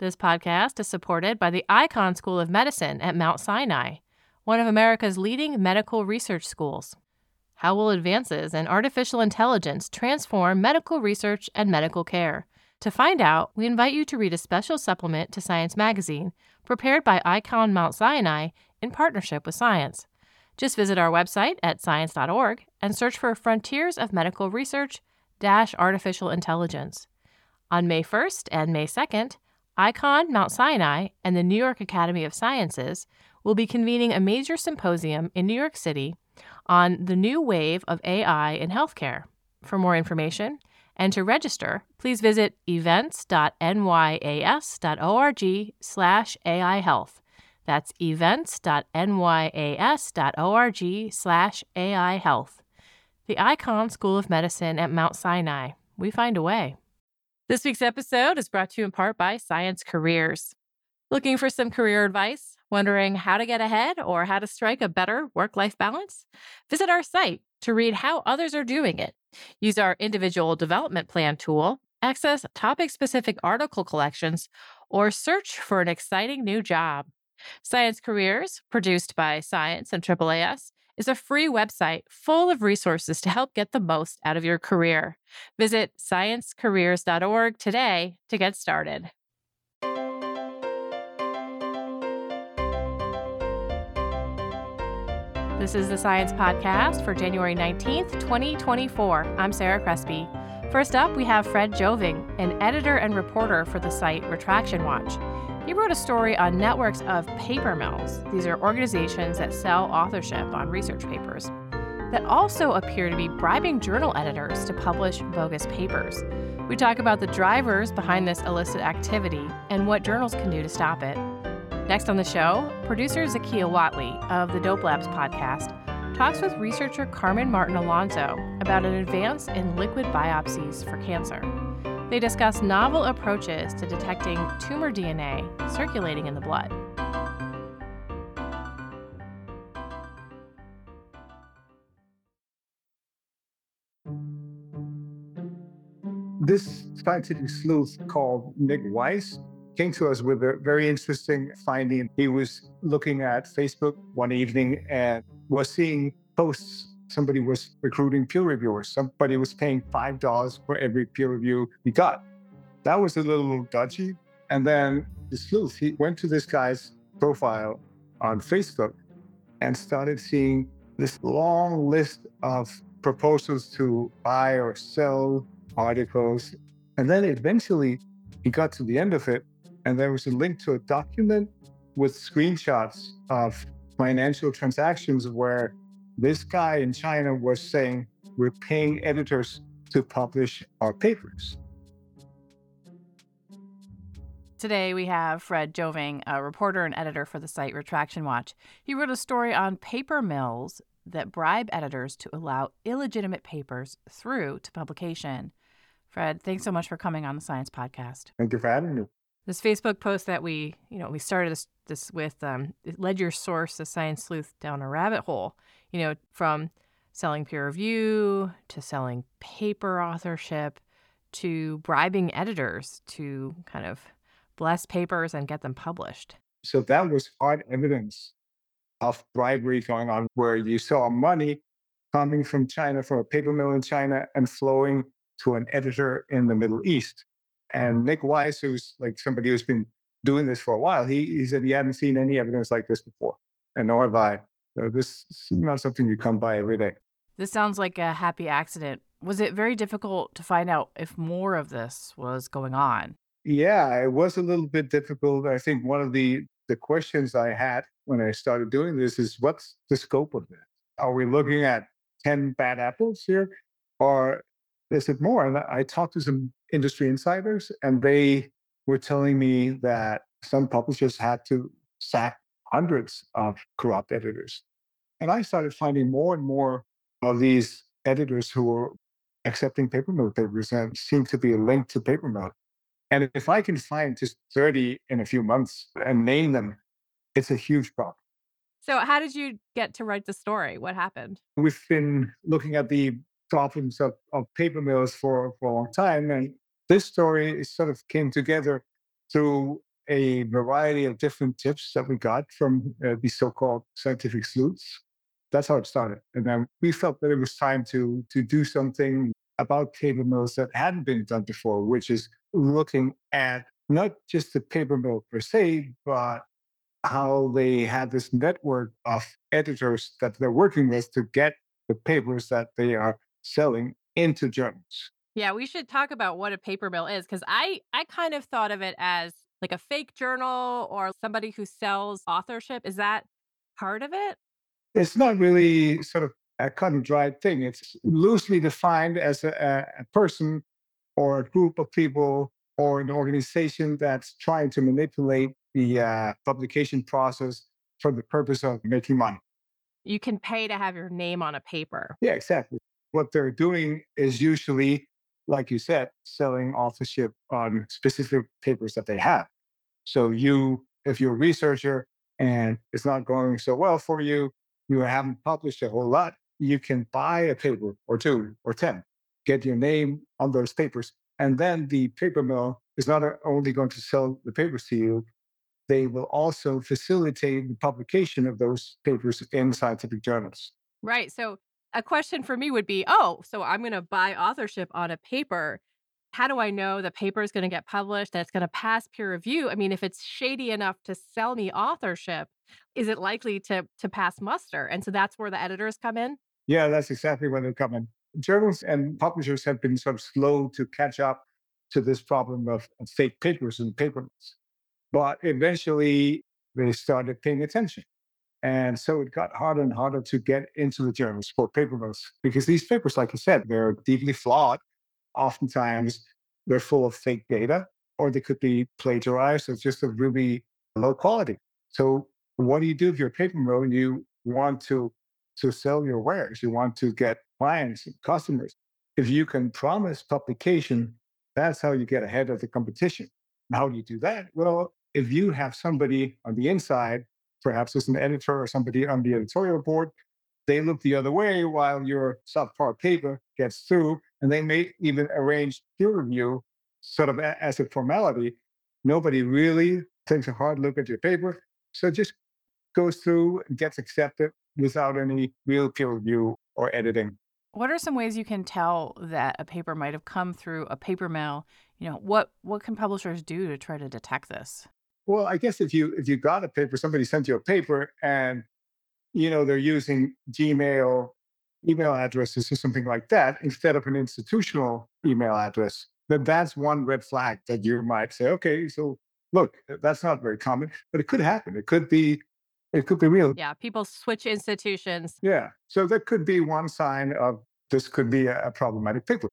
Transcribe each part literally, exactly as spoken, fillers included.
This podcast is supported by the Icahn School of Medicine at Mount Sinai, one of America's leading medical research schools. How will advances in artificial intelligence transform medical research and medical care? To find out, we invite you to read a special supplement to Science Magazine prepared by Icahn Mount Sinai in partnership with Science. Just visit our website at science dot org and search for Frontiers of Medical Research dash Artificial Intelligence. On May first and May second, Icahn Mount Sinai and the New York Academy of Sciences will be convening a major symposium in New York City on the new wave of A I in healthcare. For more information and to register, please visit events dot n y a s dot org slash A I health. That's events dot n y a s dot org slash A I health. The Icahn School of Medicine at Mount Sinai. We find a way. This week's episode is brought to you in part by Science Careers. Looking for some career advice? Wondering how to get ahead or how to strike a better work-life balance? Visit our site to read how others are doing it. Use our individual development plan tool, access topic-specific article collections, or search for an exciting new job. Science Careers, produced by Science and Triple A S, is a free website full of resources to help get the most out of your career. Visit science careers dot org today to get started. This is the Science Podcast for January nineteenth, twenty twenty-four. I'm Sarah Crespi. First up, we have Fred Joving, an editor and reporter for the site Retraction Watch. He wrote a story on networks of paper mills. These are organizations that sell authorship on research papers that also appear to be bribing journal editors to publish bogus papers. We talk about the drivers behind this illicit activity and what journals can do to stop it. Next on the show, producer Zakiya Whatley of the Dope Labs podcast talks with researcher Carmen Martin Alonso about an advance in liquid biopsies for cancer. They discuss novel approaches to detecting tumor D N A circulating in the blood. This scientific sleuth called Nick Weiss came to us with a very interesting finding. He was looking at Facebook one evening and was seeing posts. Somebody was recruiting peer reviewers. Somebody was paying five dollars for every peer review he got. That was a little dodgy. And then the sleuth, he went to this guy's profile on Facebook and started seeing this long list of proposals to buy or sell articles. And then eventually he got to the end of it, and there was a link to a document with screenshots of financial transactions where this guy in China was saying, we're paying editors to publish our papers. Today we have Fred Joving, a reporter and editor for the site Retraction Watch. He wrote a story on paper mills that bribe editors to allow illegitimate papers through to publication. Fred, thanks so much for coming on the Science Podcast. Thank you for having me. This Facebook post that we, you know, we started this this with, um, it led your source, the Science Sleuth, down a rabbit hole, you know, from selling peer review to selling paper authorship to bribing editors to kind of bless papers and get them published. So that was hard evidence of bribery going on, where you saw money coming from China, from a paper mill in China, and flowing to an editor in the Middle East. And Nick Weiss, who's like somebody who's been doing this for a while, he, he said he hadn't seen any evidence like this before. And nor have I. So this is not something you come by every day. This sounds like a happy accident. Was it very difficult to find out if more of this was going on? Yeah, it was a little bit difficult. I think one of the, the questions I had when I started doing this is, what's the scope of this? Are we looking at ten bad apples here? Or is it more? And I talked to some industry insiders, and they were telling me that some publishers had to sack hundreds of corrupt editors. And I started finding more and more of these editors who were accepting paper mill papers and seemed to be linked to paper mill. And if I can find just thirty in a few months and name them, it's a huge problem. So how did you get to write the story? What happened? We've been looking at the problems of, of paper mills for, for a long time. And this story is sort of came together through a variety of different tips that we got from uh, these so-called scientific sleuths. That's how it started. And then we felt that it was time to to do something about paper mills that hadn't been done before, which is looking at not just the paper mill per se, but how they had this network of editors that they're working with to get the papers that they are selling into journals. Yeah, we should talk about what a paper mill is because I I kind of thought of it as like a fake journal or somebody who sells authorship. Is that part of it? It's not really sort of a cut and dried thing. It's loosely defined as a, a a person or a group of people or an organization that's trying to manipulate the uh, publication process for the purpose of making money. You can pay to have your name on a paper. Yeah, exactly. What they're doing is usually, like you said, selling authorship on specific papers that they have. So you, if you're a researcher and it's not going so well for you, you haven't published a whole lot, you can buy a paper or two or ten, get your name on those papers. And then the paper mill is not only going to sell the papers to you, they will also facilitate the publication of those papers in scientific journals. Right. So a question for me would be, oh, so I'm going to buy authorship on a paper. How do I know the paper is going to get published, that it's going to pass peer review? I mean, if it's shady enough to sell me authorship, is it likely to to pass muster? And so that's where the editors come in. Yeah, that's exactly where they're coming. Journals and publishers have been sort of slow to catch up to this problem of, of fake papers and paperless. But eventually they started paying attention. And so it got harder and harder to get into the journals for paperless because these papers, like I said, they're deeply flawed. Oftentimes they're full of fake data or they could be plagiarized or just of really low quality. So what do you do if you're a paper mill and you want to to sell your wares? You want to get clients and customers. If you can promise publication, that's how you get ahead of the competition. And how do you do that? Well, if you have somebody on the inside, perhaps as an editor or somebody on the editorial board, they look the other way while your subpar paper gets through, and they may even arrange peer review sort of a- as a formality. Nobody really takes a hard look at your paper. So it just goes through and gets accepted without any real peer review or editing. What are some ways you can tell that a paper might have come through a paper mill? You know, what what can publishers do to try to detect this? Well, I guess if you if you got a paper, somebody sent you a paper and you know they're using Gmail email addresses or something like that instead of an institutional email address, then that's one red flag that you might say, okay, so look, that's not very common, but it could happen. It could be it could be real. Yeah, people switch institutions. Yeah. So that could be one sign of this could be a, a problematic paper.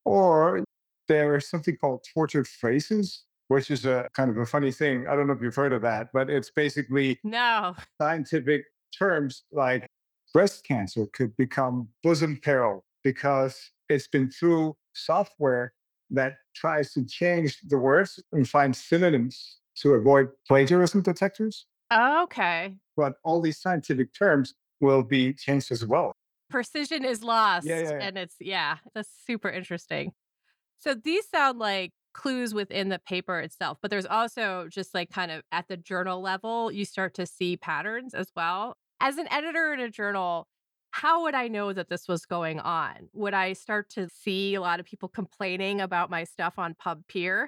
Or there is something called tortured phrases, which is a kind of a funny thing. I don't know if you've heard of that, but it's basically No. scientific terms like breast cancer could become bosom peril because it's been through software that tries to change the words and find synonyms to avoid plagiarism detectors. Okay. But all these scientific terms will be changed as well. Precision is Yeah, lost. yeah, yeah. And it's, yeah, that's super interesting. So these sound like clues within the paper itself, but there's also just like kind of at the journal level, you start to see patterns as well. As an editor in a journal, how would I know that this was going on? Would I start to see a lot of people complaining about my stuff on PubPeer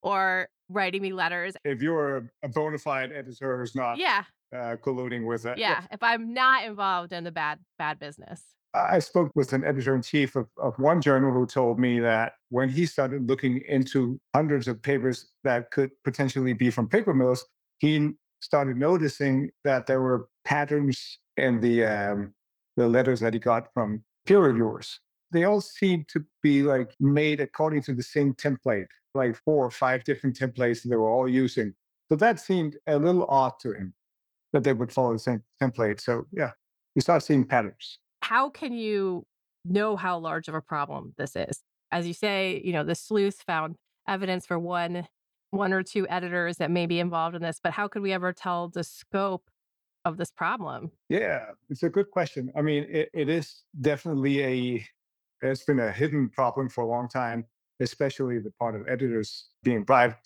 or writing me letters? If you're a bona fide editor who's not Yeah, uh, colluding with it, yeah. yeah. If I'm not involved in the bad bad business. I spoke with an editor in chief of, of one journal who told me that when he started looking into hundreds of papers that could potentially be from paper mills, he started noticing that there were patterns in the um, the letters that he got from peer reviewers. They all seemed to be like made according to the same template, like four or five different templates that they were all using. So that seemed a little odd to him that they would follow the same template. So yeah, you start seeing patterns. How can you know how large of a problem this is? As you say, you know, the sleuth found evidence for one one or two editors that may be involved in this, but how could we ever tell the scope of this problem? Yeah, it's a good question. I mean, it, it is definitely a, it's been a hidden problem for a long time, especially the part of editors being bribed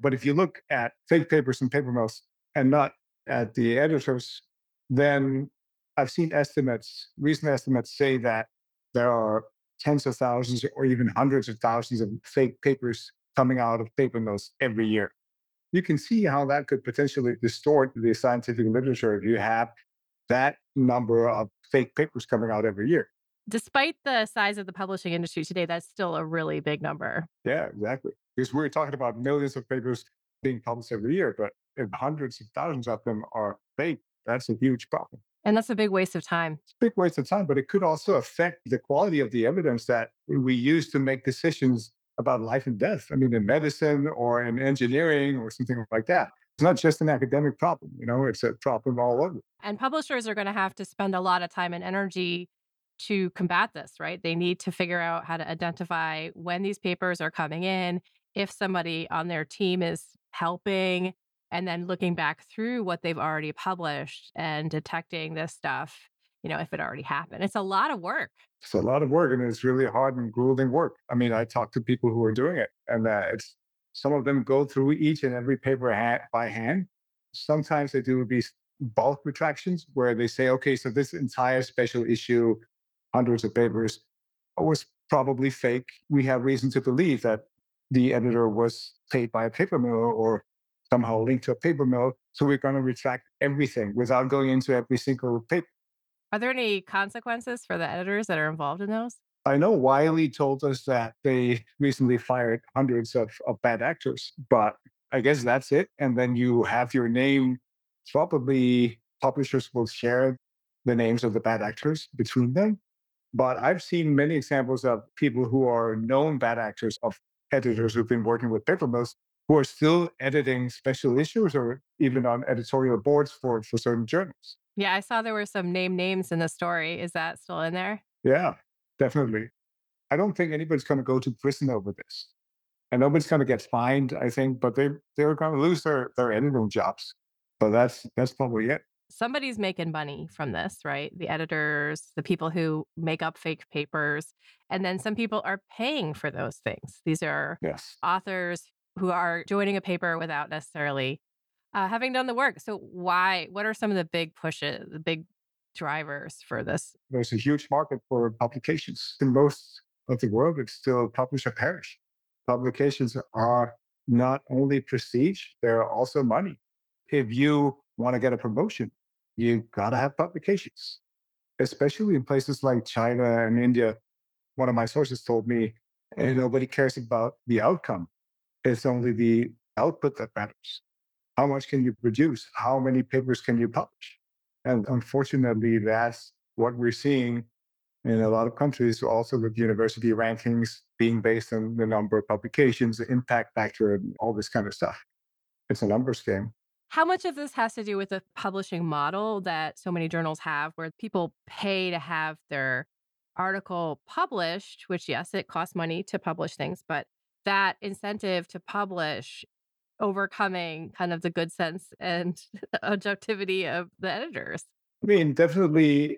But if you look at fake papers and paper mills and not at the editors, then I've seen estimates, recent estimates say that there are tens of thousands or even hundreds of thousands of fake papers coming out of paper mills every year. You can see how that could potentially distort the scientific literature if you have that number of fake papers coming out every year. Despite the size of the publishing industry today, that's still a really big number. Yeah, exactly. Because we're talking about millions of papers being published every year, but if hundreds of thousands of them are fake, that's a huge problem. And that's a big waste of time. It's a big waste of time, but it could also affect the quality of the evidence that we use to make decisions about life and death. I mean, in medicine or in engineering or something like that. It's not just an academic problem, you know, it's a problem all over. And publishers are going to have to spend a lot of time and energy to combat this, right? They need to figure out how to identify when these papers are coming in, if somebody on their team is helping, and then looking back through what they've already published and detecting this stuff, you know, if it already happened. It's a lot of work. It's a lot of work and it's really hard and grueling work. I mean, I talk to people who are doing it, and uh, it's some of them go through each and every paper ha- by hand. Sometimes they do these bulk retractions where they say, okay, so this entire special issue, hundreds of papers, was probably fake. We have reason to believe that the editor was paid by a paper mill or somehow linked to a paper mill. So we're going to retract everything without going into every single paper. Are there any consequences for the editors that are involved in those? I know Wiley told us that they recently fired hundreds of, of bad actors, but I guess that's it. And then you have your name. Probably publishers will share the names of the bad actors between them. But I've seen many examples of people who are known bad actors, of editors who've been working with paper mills, who are still editing special issues or even on editorial boards for, for certain journals. Yeah, I saw there were some name names in the story. Is that still in there? Yeah, definitely. I don't think anybody's going to go to prison over this. And nobody's going to get fined, I think, but they, they're going to lose their, their editing jobs. But that's that's probably it. Somebody's making money from this, right? The editors, the people who make up fake papers, and then some people are paying for those things. These are Yes. authors who are joining a paper without necessarily uh, having done the work. So why, what are some of the big pushes, the big drivers for this? There's a huge market for publications. In most of the world, it's still publish or perish. Publications are not only prestige, they're also money. If you want to get a promotion, you got to have publications, especially in places like China and India. One of my sources told me, and nobody cares about the outcome. It's only the output that matters. How much can you produce? How many papers can you publish? And unfortunately, that's what we're seeing in a lot of countries, also with university rankings being based on the number of publications, the impact factor, and all this kind of stuff. It's a numbers game. How much of this has to do with the publishing model that so many journals have, where people pay to have their article published, which, yes, it costs money to publish things, but that incentive to publish overcoming kind of the good sense and objectivity of the editors? I mean, definitely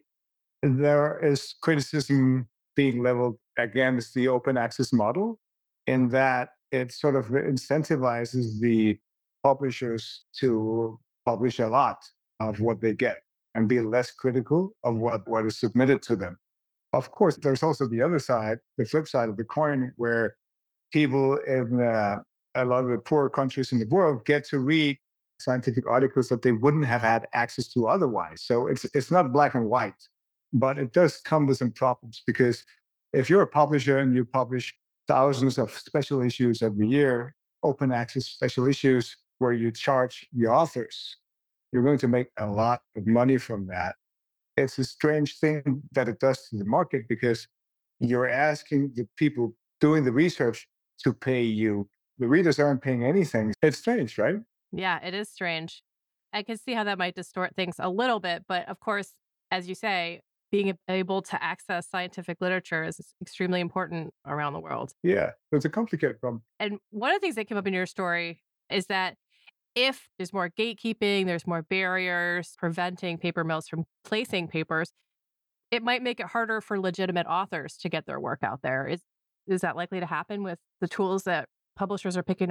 there is criticism being leveled against the open access model in that it sort of incentivizes the publishers to publish a lot of what they get and be less critical of what, what is submitted to them. Of course, there's also the other side, the flip side of the coin, where people in uh, a lot of the poorer countries in the world get to read scientific articles that they wouldn't have had access to otherwise. So it's it's not black and white, but it does come with some problems because if you're a publisher and you publish thousands of special issues every year, open access special issues where you charge the authors, you're going to make a lot of money from that. It's a strange thing that it does to the market because you're asking the people doing the research to pay you. The readers aren't paying anything. It's strange, right? Yeah, it is strange. I can see how that might distort things a little bit, but of course, as you say, being able to access scientific literature is extremely important around the world. Yeah, it's a complicated problem. And one of the things that came up in your story is that if there's more gatekeeping, there's more barriers preventing paper mills from placing papers, it might make it harder for legitimate authors to get their work out there. Is is that likely to happen with the tools that publishers are picking up?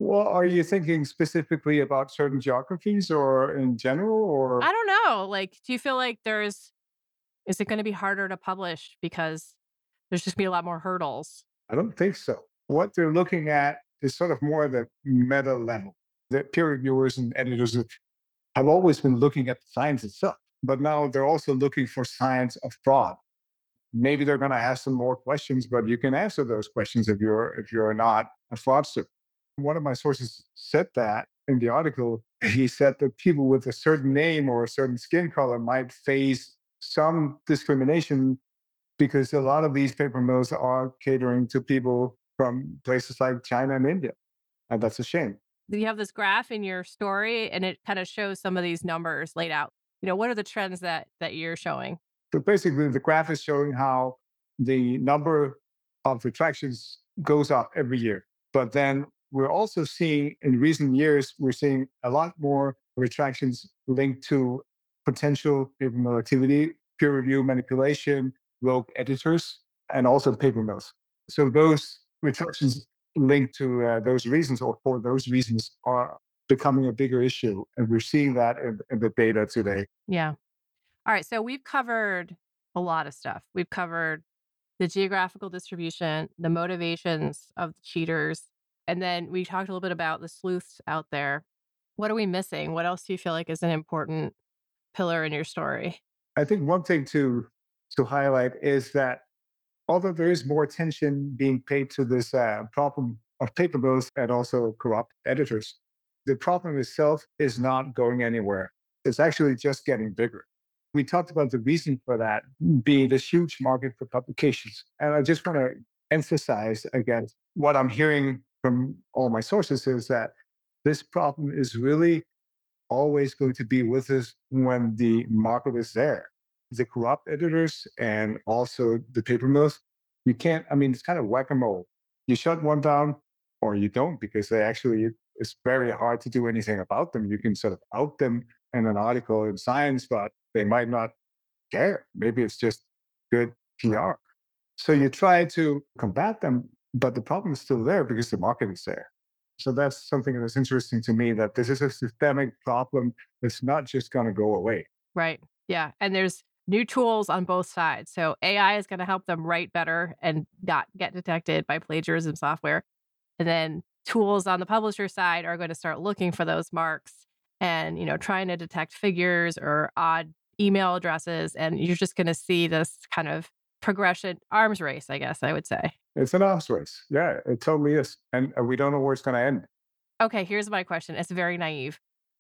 Well, are you thinking specifically about certain geographies or in general, or I don't know. Like, do you feel like there's, is it going to be harder to publish because there's just be a lot more hurdles? I don't think so. What they're looking at is sort of more the meta level. The peer reviewers and editors have always been looking at the science itself, but now they're also looking for signs of fraud. Maybe they're going to ask some more questions, but you can answer those questions if you're if you're not a fraudster. One of my sources said that in the article. He said that people with a certain name or a certain skin color might face some discrimination because a lot of these paper mills are catering to people from places like China and India, and that's a shame. You have this graph in your story and it kind of shows some of these numbers laid out. You know, what are the trends that that you're showing? So basically, the graph is showing how the number of retractions goes up every year. But then we're also seeing in recent years, we're seeing a lot more retractions linked to potential paper mill activity, peer review manipulation, rogue editors, and also paper mills. So those retractions linked to uh, those reasons or for those reasons are becoming a bigger issue. And we're seeing that in, in the data today. Yeah. All right. So we've covered a lot of stuff. We've covered the geographical distribution, the motivations of the cheaters, and then we talked a little bit about the sleuths out there. What are we missing? What else do you feel like is an important pillar in your story? I think one thing to to highlight is that although there is more attention being paid to this uh, problem of paper mills and also corrupt editors, the problem itself is not going anywhere. It's actually just getting bigger. We talked about the reason for that being this huge market for publications. And I just want to emphasize again what I'm hearing from all my sources is that this problem is really always going to be with us when the market is there. The corrupt editors and also the paper mills, you can't, I mean, it's kind of whack a mole. You shut one down or you don't because they actually, it's very hard to do anything about them. You can sort of out them in an article in Science, but they might not care. Maybe it's just good P R. So you try to combat them, but the problem is still there because the market is there. So that's something that's interesting to me that this is a systemic problem that's not just going to go away. Right. Yeah. And there's new tools on both sides. So A I is going to help them write better and not get detected by plagiarism software. And then tools on the publisher side are going to start looking for those marks and, you know, trying to detect figures or odd email addresses. And you're just going to see this kind of progression, arms race, I guess I would say. It's an arms race. Yeah, it totally is. And uh, we don't know where it's going to end. Okay, here's my question. It's very naive.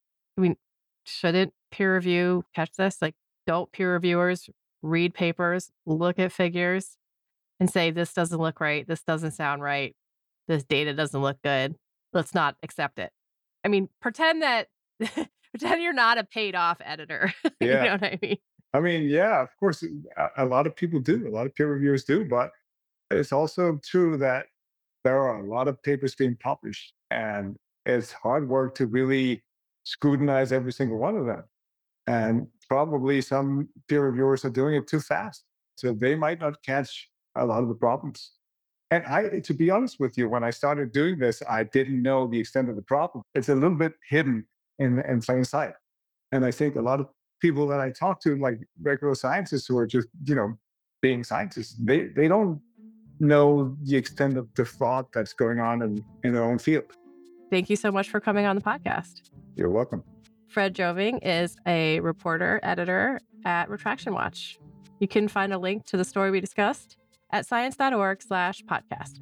I mean, shouldn't peer review catch this? Like, don't peer reviewers read papers, look at figures, and say, this doesn't look right. This doesn't sound right. This data doesn't look good. Let's not accept it. I mean, pretend that, pretend you're not a paid off editor. You Yeah. know what I mean? I mean, yeah, of course, a, a lot of people do. A lot of peer reviewers do. But it's also true that there are a lot of papers being published, and it's hard work to really scrutinize every single one of them. And probably some peer reviewers are doing it too fast. So they might not catch a lot of the problems. And I, to be honest with you, when I started doing this, I didn't know the extent of the problem. It's a little bit hidden in, in plain sight. And I think a lot of people that I talk to, like regular scientists who are just, you know, being scientists, they, they don't know the extent of the fraud that's going on in, in their own field. Thank you so much for coming on the podcast. You're welcome. Fred Joving is a reporter, editor at Retraction Watch. You can find a link to the story we discussed at science.org slash podcast.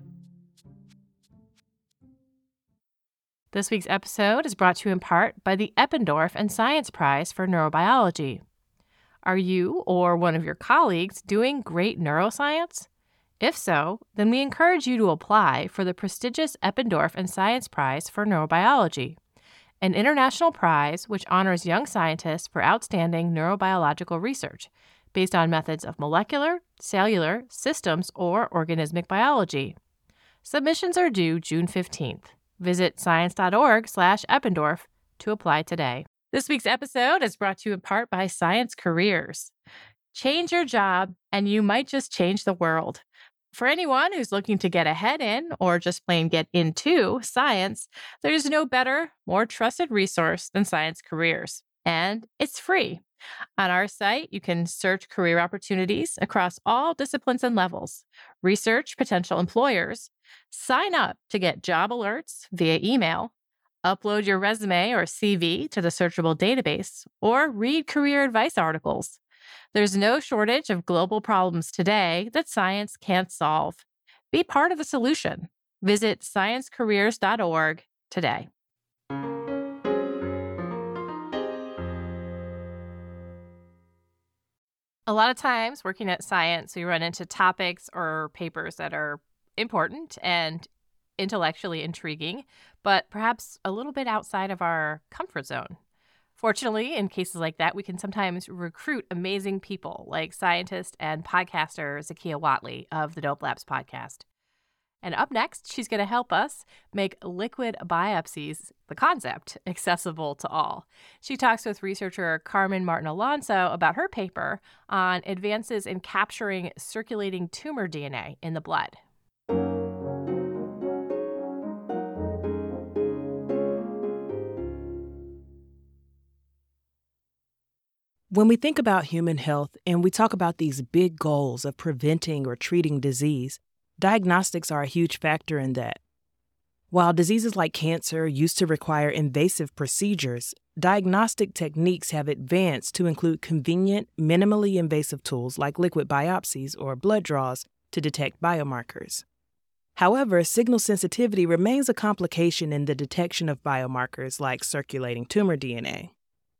This week's episode is brought to you in part by the Eppendorf and Science Prize for Neurobiology. Are you or one of your colleagues doing great neuroscience? If so, then we encourage you to apply for the prestigious Eppendorf and Science Prize for Neurobiology, an international prize which honors young scientists for outstanding neurobiological research based on methods of molecular, cellular, systems, or organismic biology. Submissions are due June fifteenth. Visit science.org slash Eppendorf to apply today. This week's episode is brought to you in part by Science Careers. Change your job, and you might just change the world. For anyone who's looking to get ahead in or just plain get into science, there's no better, more trusted resource than Science Careers. And it's free. On our site, you can search career opportunities across all disciplines and levels, research potential employers, sign up to get job alerts via email, upload your resume or C V to the searchable database, or read career advice articles. There's no shortage of global problems today that science can't solve. Be part of the solution. Visit science careers dot org today. A lot of times working at science, we run into topics or papers that are important and intellectually intriguing, but perhaps a little bit outside of our comfort zone. Fortunately, in cases like that, we can sometimes recruit amazing people like scientist and podcaster Zakiya Whatley of the Dope Labs podcast. And up next, she's going to help us make liquid biopsies, the concept, accessible to all. She talks with researcher Carmen Martin Alonso about her paper on advances in capturing circulating tumor D N A in the blood. When we think about human health and we talk about these big goals of preventing or treating disease, diagnostics are a huge factor in that. While diseases like cancer used to require invasive procedures, diagnostic techniques have advanced to include convenient, minimally invasive tools like liquid biopsies or blood draws to detect biomarkers. However, signal sensitivity remains a complication in the detection of biomarkers like circulating tumor D N A.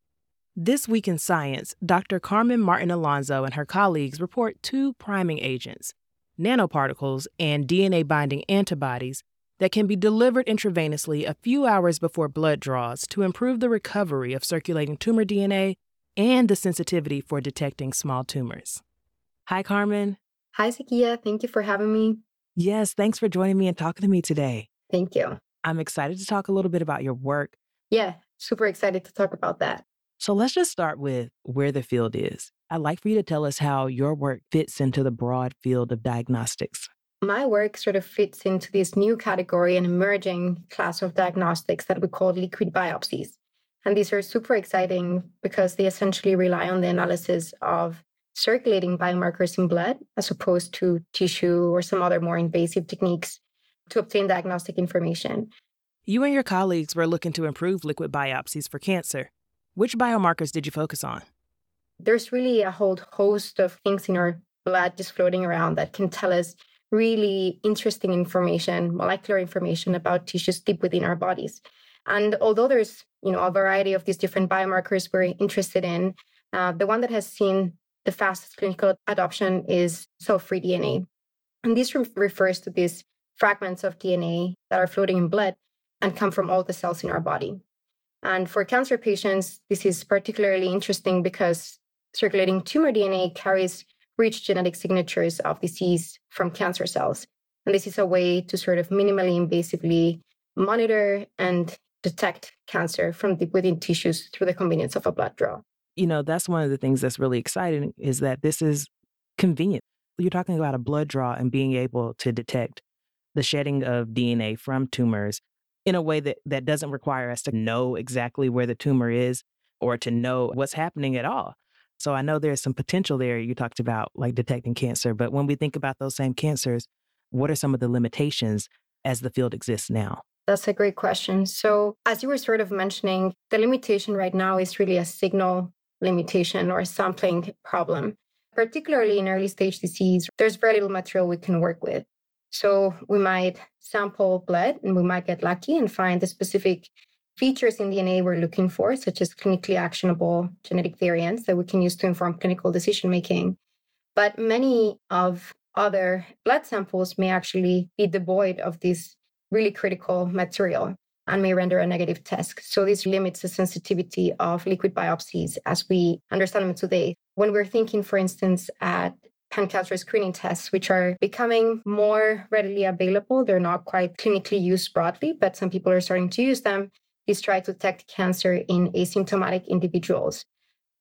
This week in science, Doctor Carmen Martin Alonso and her colleagues report two priming agents, nanoparticles and D N A-binding antibodies, that can be delivered intravenously a few hours before blood draws to improve the recovery of circulating tumor D N A and the sensitivity for detecting small tumors. Hi, Carmen. Hi, Zakiya. Thank you for having me. Yes, thanks for joining me and talking to me today. Thank you. I'm excited to talk a little bit about your work. Yeah, super excited to talk about that. So let's just start with where the field is. I'd like for you to tell us how your work fits into the broad field of diagnostics. My work sort of fits into this new category and emerging class of diagnostics that we call liquid biopsies. And these are super exciting because they essentially rely on the analysis of circulating biomarkers in blood as opposed to tissue or some other more invasive techniques to obtain diagnostic information. You and your colleagues were looking to improve liquid biopsies for cancer. Which biomarkers did you focus on? There's really a whole host of things in our blood just floating around that can tell us really interesting information, molecular information about tissues deep within our bodies. And although there's, you know, a variety of these different biomarkers we're interested in, uh, the one that has seen the fastest clinical adoption is cell-free D N A. And this re- refers to these fragments of D N A that are floating in blood and come from all the cells in our body. And for cancer patients, this is particularly interesting because circulating tumor D N A carries rich genetic signatures of disease from cancer cells. And this is a way to sort of minimally invasively monitor and detect cancer from deep within tissues through the convenience of a blood draw. You know, that's one of the things that's really exciting is that this is convenient. You're talking about a blood draw and being able to detect the shedding of D N A from tumors in a way that, that doesn't require us to know exactly where the tumor is or to know what's happening at all. So I know there's some potential there. You talked about like detecting cancer, but when we think about those same cancers, what are some of the limitations as the field exists now? That's a great question. So as you were sort of mentioning, the limitation right now is really a signal limitation or a sampling problem. Particularly in early stage disease, there's very little material we can work with. So we might sample blood and we might get lucky and find the specific features in D N A we're looking for, such as clinically actionable genetic variants that we can use to inform clinical decision-making. But many of other blood samples may actually be devoid of this really critical material and may render a negative test. So this limits the sensitivity of liquid biopsies as we understand them today. When we're thinking, for instance, at pan-cancer screening tests, which are becoming more readily available. They're not quite clinically used broadly, but some people are starting to use them. These try to detect cancer in asymptomatic individuals.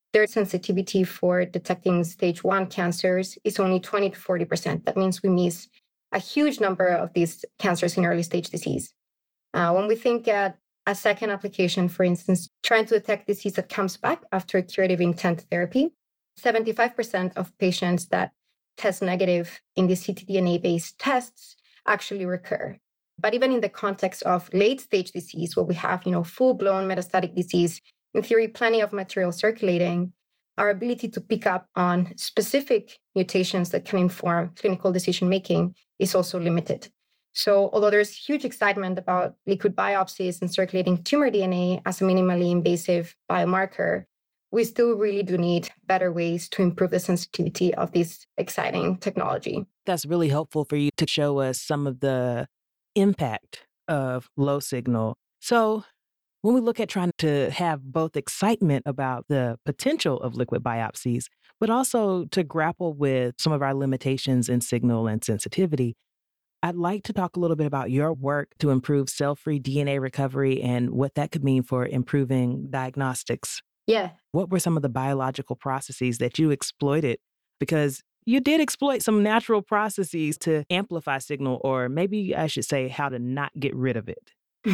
their sensitivity for detecting stage one cancers is only twenty to forty percent. That means we miss a huge number of these cancers in early stage disease. Uh, when we think at a second application, for instance, trying to detect disease that comes back after curative intent therapy, seventy-five percent of patients that test negative in the ctDNA-based tests actually recur. But even in the context of late-stage disease, where we have, you know, full-blown metastatic disease, in theory, plenty of material circulating, our ability to pick up on specific mutations that can inform clinical decision-making is also limited. So although there's huge excitement about liquid biopsies and circulating tumor D N A as a minimally invasive biomarker, we still really do need better ways to improve the sensitivity of this exciting technology. That's really helpful for you to show us some of the impact of low signal. So when we look at trying to have both excitement about the potential of liquid biopsies, but also to grapple with some of our limitations in signal and sensitivity, I'd like to talk a little bit about your work to improve cell-free D N A recovery and what that could mean for improving diagnostics. Yeah. What were some of the biological processes that you exploited? Because you did exploit some natural processes to amplify signal, or maybe I should say how to not get rid of it.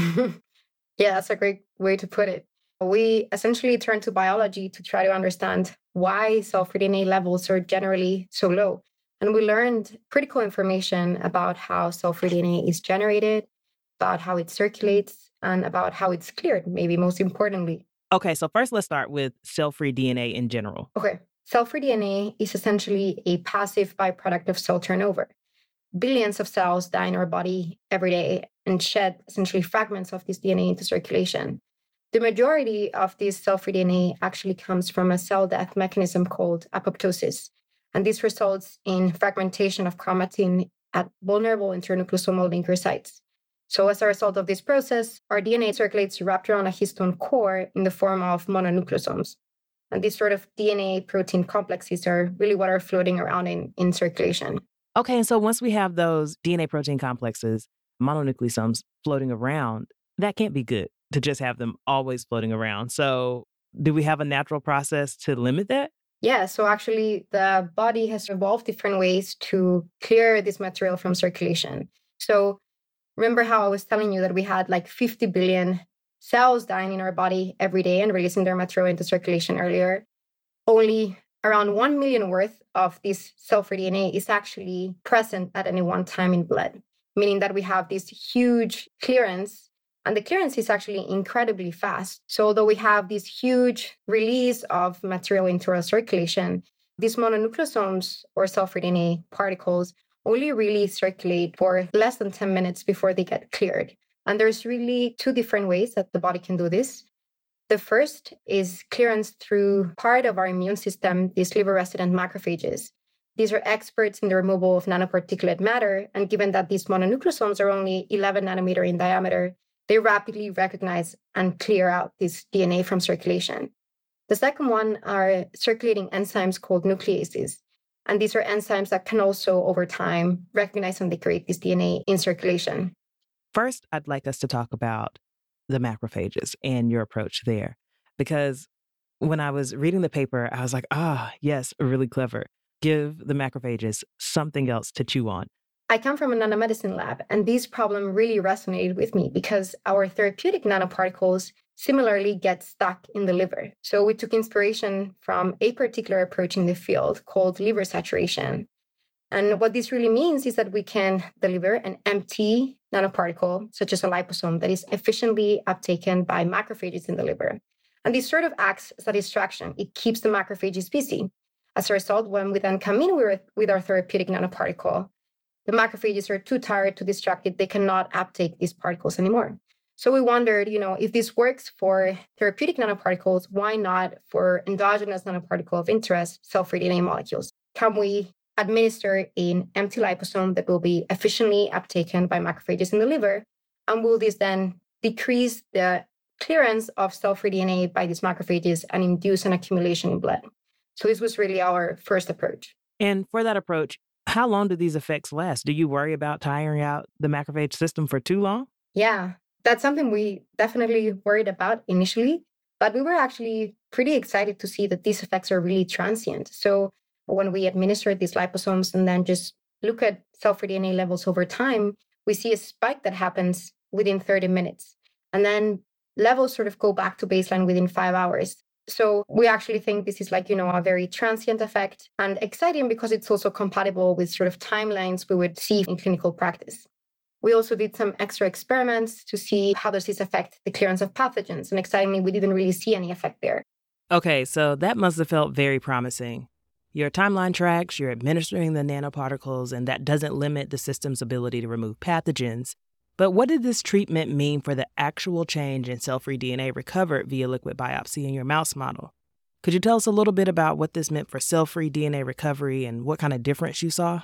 Yeah, that's a great way to put it. We essentially turned to biology to try to understand why cell-free D N A levels are generally so low. And we learned critical information about how cell-free D N A is generated, about how it circulates, and about how it's cleared, maybe most importantly. Okay, so first let's start with cell-free D N A in general. Okay, cell-free D N A is essentially a passive byproduct of cell turnover. Billions of cells die in our body every day and shed essentially fragments of this D N A into circulation. The majority of this cell-free D N A actually comes from a cell death mechanism called apoptosis. And this results in fragmentation of chromatin at vulnerable internucleosomal linker sites. So as a result of this process, our D N A circulates wrapped around a histone core in the form of mononucleosomes. And these sort of D N A protein complexes are really what are floating around in, in circulation. Okay, and so once we have those D N A protein complexes, mononucleosomes floating around, that can't be good to just have them always floating around. So do we have a natural process to limit that? Yeah, so actually the body has evolved different ways to clear this material from circulation. So remember how I was telling you that we had like fifty billion cells dying in our body every day and releasing their material into circulation earlier? Only around one million worth of this cell-free D N A is actually present at any one time in blood, meaning that we have this huge clearance. And the clearance is actually incredibly fast. So although we have this huge release of material into our circulation, these mononucleosomes or cell-free D N A particles only really circulate for less than ten minutes before they get cleared. And there's really two different ways that the body can do this. The first is clearance through part of our immune system, these liver-resident macrophages. These are experts in the removal of nanoparticulate matter, and given that these mononucleosomes are only eleven nanometer in diameter, they rapidly recognize and clear out this D N A from circulation. The second one are circulating enzymes called nucleases. And these are enzymes that can also, over time, recognize and degrade this D N A in circulation. First, I'd like us to talk about the macrophages and your approach there. Because when I was reading the paper, I was like, ah, yes, really clever. Give the macrophages something else to chew on. I come from a nanomedicine lab, and this problem really resonated with me because our therapeutic nanoparticles similarly get stuck in the liver. So we took inspiration from a particular approach in the field called liver saturation. And what this really means is that we can deliver an empty nanoparticle, such as a liposome, that is efficiently uptaken by macrophages in the liver. And this sort of acts as a distraction. It keeps the macrophages busy. As a result, when we then come in with, with our therapeutic nanoparticle, the macrophages are too tired, too distracted. They cannot uptake these particles anymore. So we wondered, you know, if this works for therapeutic nanoparticles, why not for endogenous nanoparticle of interest, cell-free D N A molecules? Can we administer an empty liposome that will be efficiently uptaken by macrophages in the liver? And will this then decrease the clearance of cell-free D N A by these macrophages and induce an accumulation in blood? So this was really our first approach. And for that approach, how long do these effects last? Do you worry about tiring out the macrophage system for too long? Yeah, that's something we definitely worried about initially, but we were actually pretty excited to see that these effects are really transient. So when we administer these liposomes and then just look at cell-free D N A levels over time, we see a spike that happens within thirty minutes. And then levels sort of go back to baseline within five hours. So we actually think this is like, you know, a very transient effect and exciting because it's also compatible with sort of timelines we would see in clinical practice. We also did some extra experiments to see how does this affect the clearance of pathogens. And excitingly, we didn't really see any effect there. Okay, so that must have felt very promising. Your timeline tracks, you're administering the nanoparticles, and that doesn't limit the system's ability to remove pathogens. But what did this treatment mean for the actual change in cell-free D N A recovered via liquid biopsy in your mouse model? Could you tell us a little bit about what this meant for cell-free D N A recovery and what kind of difference you saw?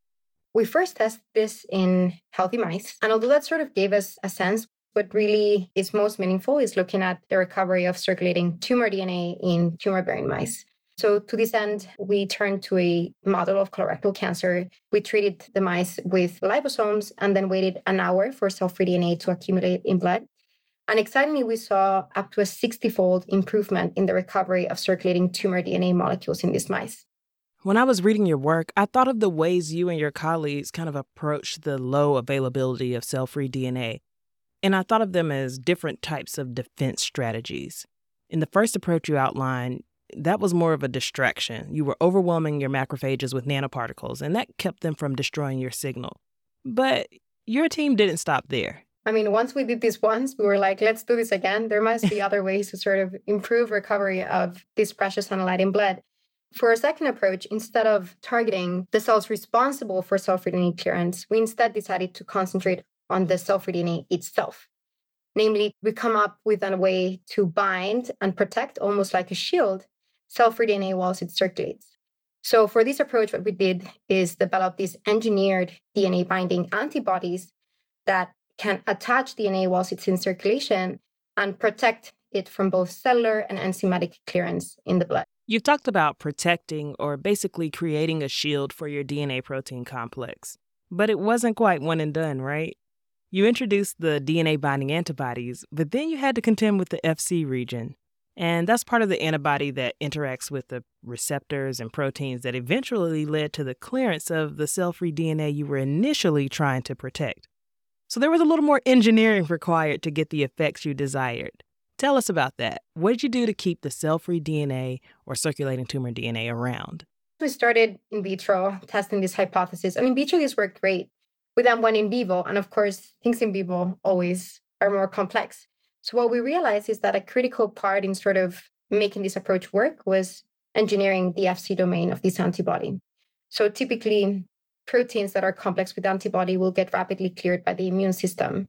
We first tested this in healthy mice. And although that sort of gave us a sense, what really is most meaningful is looking at the recovery of circulating tumor D N A in tumor-bearing mice. So to this end, we turned to a model of colorectal cancer. We treated the mice with liposomes and then waited an hour for cell-free D N A to accumulate in blood. And excitingly, we saw up to a sixty-fold improvement in the recovery of circulating tumor D N A molecules in these mice. When I was reading your work, I thought of the ways you and your colleagues kind of approached the low availability of cell-free D N A. And I thought of them as different types of defense strategies. In the first approach you outlined, that was more of a distraction. You were overwhelming your macrophages with nanoparticles, and that kept them from destroying your signal. But your team didn't stop there. I mean, once we did this once, we were like, let's do this again. There must be other ways to sort of improve recovery of this precious analyte in blood. For our second approach, instead of targeting the cells responsible for cell-free D N A clearance, we instead decided to concentrate on the cell-free D N A itself. Namely, we come up with a way to bind and protect, almost like a shield, cell-free D N A whilst it circulates. So for this approach, what we did is develop these engineered D N A binding antibodies that can attach D N A whilst it's in circulation and protect it from both cellular and enzymatic clearance in the blood. You've talked about protecting or basically creating a shield for your D N A protein complex. But it wasn't quite one and done, right? You introduced the D N A binding antibodies, but then you had to contend with the F C region. And that's part of the antibody that interacts with the receptors and proteins that eventually led to the clearance of the cell-free D N A you were initially trying to protect. So there was a little more engineering required to get the effects you desired. Tell us about that. What did you do to keep the cell-free D N A or circulating tumor D N A around? We started in vitro testing this hypothesis. And in vitro, this worked great. We then went in vivo. And of course, things in vivo always are more complex. So what we realized is that a critical part in sort of making this approach work was engineering the F C domain of this antibody. So typically, proteins that are complex with antibody will get rapidly cleared by the immune system.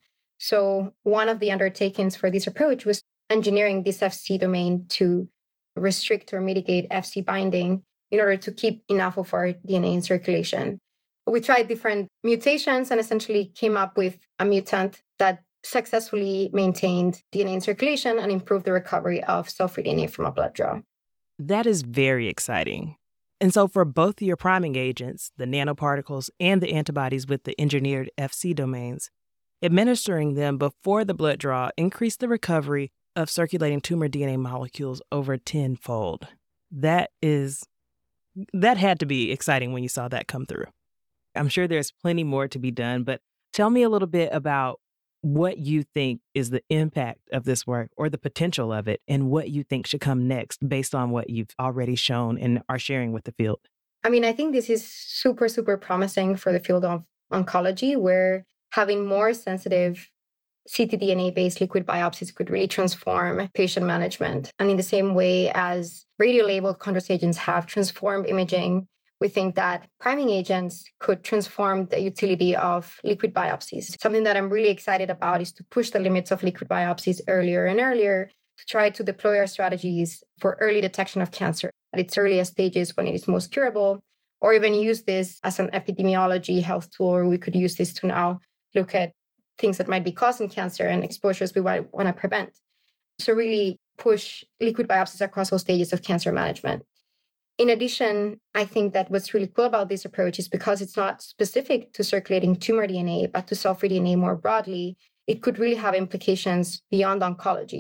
So one of the undertakings for this approach was engineering this F C domain to restrict or mitigate F C binding in order to keep enough of our D N A in circulation. We tried different mutations and essentially came up with a mutant that successfully maintained D N A in circulation and improved the recovery of cell-free D N A from a blood draw. That is very exciting. And so for both your priming agents, the nanoparticles and the antibodies with the engineered F C domains, administering them before the blood draw increased the recovery of circulating tumor D N A molecules over tenfold. That is, that had to be exciting when you saw that come through. I'm sure there's plenty more to be done, but tell me a little bit about what you think is the impact of this work or the potential of it and what you think should come next based on what you've already shown and are sharing with the field. I mean, I think this is super, super promising for the field of oncology, where having more sensitive ctDNA-based liquid biopsies could really transform patient management. And in the same way as radio-labeled contrast agents have transformed imaging, we think that priming agents could transform the utility of liquid biopsies. Something that I'm really excited about is to push the limits of liquid biopsies earlier and earlier to try to deploy our strategies for early detection of cancer at its earliest stages when it is most curable, or even use this as an epidemiology health tool, or we could use this to now look at things that might be causing cancer and exposures we might want to prevent. So really push liquid biopsies across all stages of cancer management. In addition, I think that what's really cool about this approach is because it's not specific to circulating tumor D N A, but to cell-free D N A more broadly, it could really have implications beyond oncology.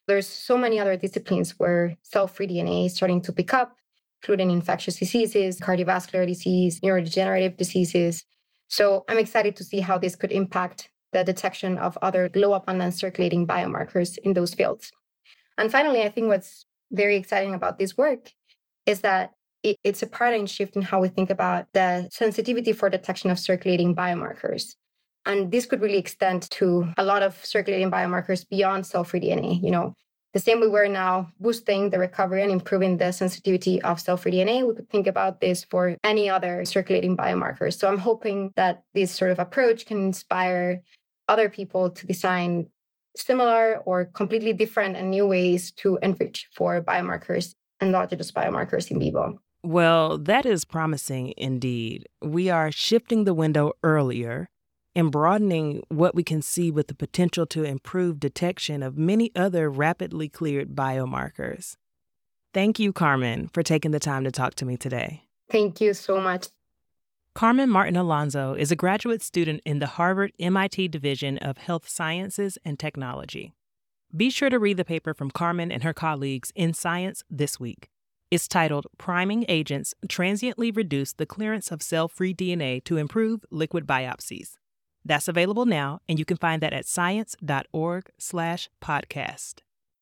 There's so many other disciplines where cell-free D N A is starting to pick up, including infectious diseases, cardiovascular disease, neurodegenerative diseases. So I'm excited to see how this could impact the detection of other low-abundance circulating biomarkers in those fields. And finally, I think what's very exciting about this work is that it, it's a paradigm shift in how we think about the sensitivity for detection of circulating biomarkers. And this could really extend to a lot of circulating biomarkers beyond cell-free D N A. You know, the same way we're now boosting the recovery and improving the sensitivity of cell-free D N A, we could think about this for any other circulating biomarkers. So I'm hoping that this sort of approach can inspire other people to design similar or completely different and new ways to enrich for biomarkers, endogenous biomarkers in vivo. Well, that is promising indeed. We are shifting the window earlier and broadening what we can see with the potential to improve detection of many other rapidly cleared biomarkers. Thank you, Carmen, for taking the time to talk to me today. Thank you so much. Carmen Martin Alonso is a graduate student in the Harvard M I T Division of Health Sciences and Technology. Be sure to read the paper from Carmen and her colleagues in Science this week. It's titled Priming Agents Transiently Reduce the Clearance of Cell-Free D N A to Improve Liquid Biopsies. That's available now, and you can find that at science.org slash podcast.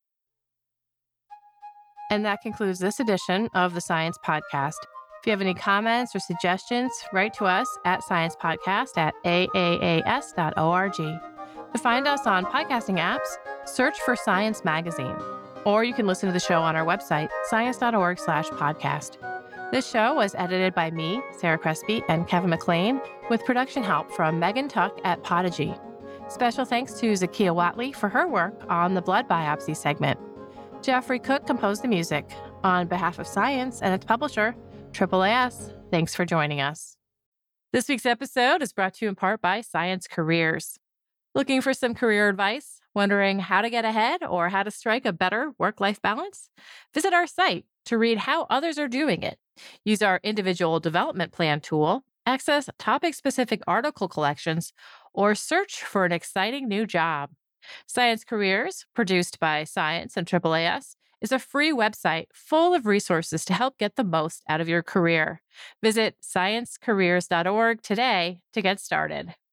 And that concludes this edition of the Science Podcast. If you have any comments or suggestions, write to us at sciencepodcast at a a a s dot org. To find us on podcasting apps, search for Science Magazine, or you can listen to the show on our website, science.org slash podcast. This show was edited by me, Sarah Crespi, and Kevin McLean, with production help from Megan Tuck at Podigy. Special thanks to Zakiya Watley for her work on the blood biopsy segment. Jeffrey Cook composed the music. On behalf of Science and its publisher, Triple A S, thanks for joining us. This week's episode is brought to you in part by Science Careers. Looking for some career advice? Wondering how to get ahead or how to strike a better work-life balance? Visit our site to read how others are doing it. Use our individual development plan tool, access topic-specific article collections, or search for an exciting new job. Science Careers, produced by Science and Triple A S, is a free website full of resources to help get the most out of your career. Visit science careers dot org today to get started.